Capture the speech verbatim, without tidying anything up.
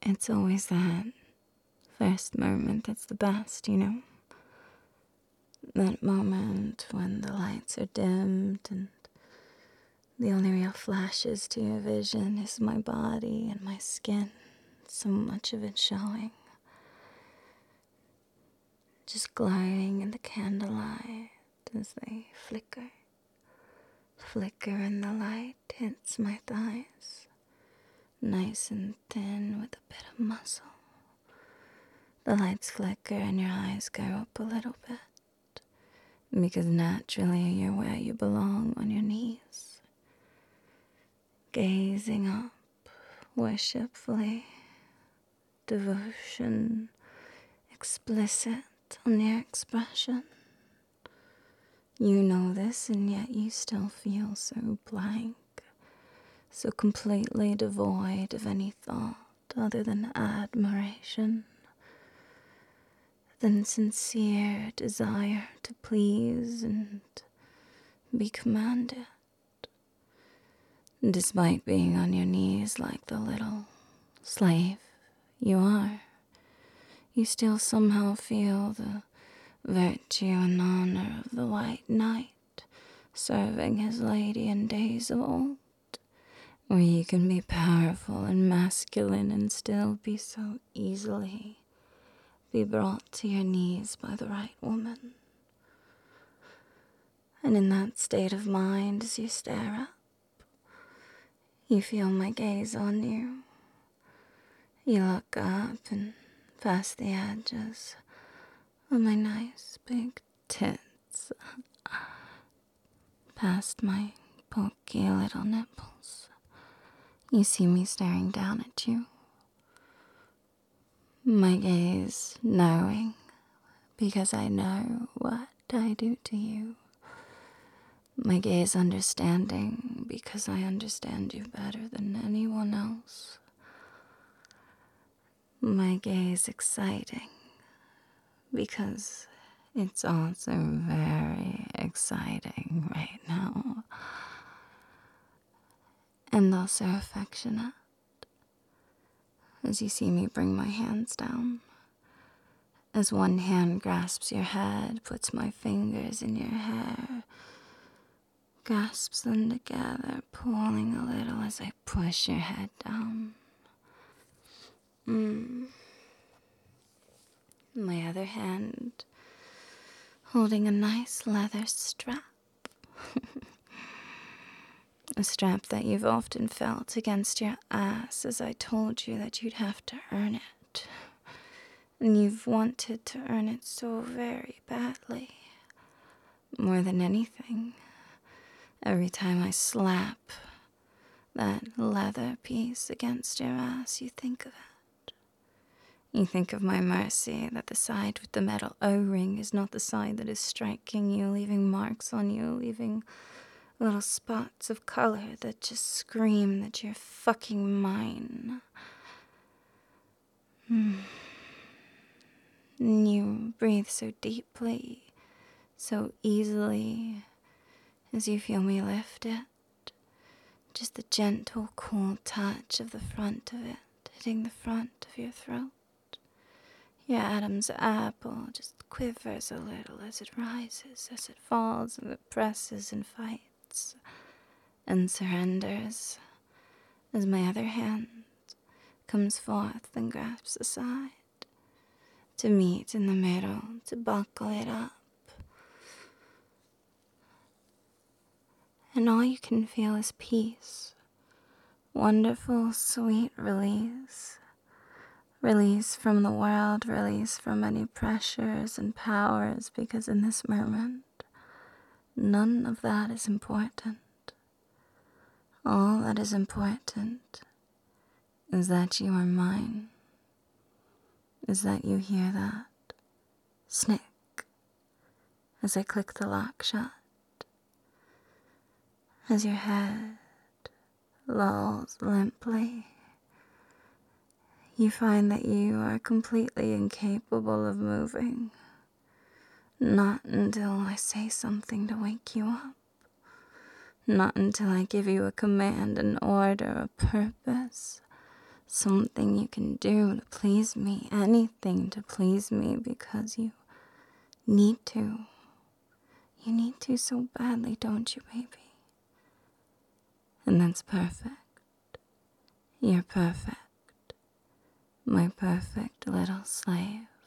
It's always that first moment that's the best, you know? That moment when the lights are dimmed and the only real flashes to your vision is my body and my skin, so much of it showing. Just glowing in the candlelight as they flicker. Flicker and the light hits my thighs, nice and thin with a bit of muscle. The lights flicker and your eyes go up a little bit, because naturally you're where you belong, on your knees, gazing up worshipfully, devotion explicit on your expression. You know this, and yet you still feel so blank, so completely devoid of any thought other than admiration, than sincere desire to please and be commanded. Despite being on your knees like the little slave you are, you still somehow feel the virtue and honor of the white knight serving his lady in days of old, where you can be powerful and masculine and still be so easily be brought to your knees by the right woman. And in that state of mind, as you stare up, you feel my gaze on you. You look up and past the edges of my nice big tits, past my pokey little nipples. You see me staring down at you. My gaze knowing, because I know what I do to you. My gaze understanding, because I understand you better than anyone else. My gaze exciting, because it's also very exciting right now. And also affectionate, as you see me bring my hands down. As one hand grasps your head, puts my fingers in your hair, grasps them together, pulling a little as I push your head down. Mm. My other hand holding a nice leather strap. A strap that you've often felt against your ass, as I told you that you'd have to earn it. And you've wanted to earn it so very badly. More than anything, every time I slap that leather piece against your ass, you think of it. You think of my mercy, that the side with the metal O-ring is not the side that is striking you, leaving marks on you, leaving little spots of color that just scream that you're fucking mine. Mm. And you breathe so deeply, so easily, as you feel me lift it. Just the gentle, cool touch of the front of it, hitting the front of your throat. Your Adam's apple just quivers a little as it rises, as it falls, and it presses and fights and surrenders, as my other hand comes forth and grasps the side, to meet in the middle, to buckle it up. And all you can feel is peace, wonderful, sweet release. Release from the world, release from any pressures and powers, because in this moment, none of that is important. All that is important is that you are mine, is that you hear that snick as I click the lock shut, as your head lolls limply. You find that you are completely incapable of moving, not until I say something to wake you up. Not until I give you a command, an order, a purpose, Something you can do to please me, anything to please me, because you need to. You need to so badly, don't you, baby? And that's perfect. You're perfect. My perfect little slave.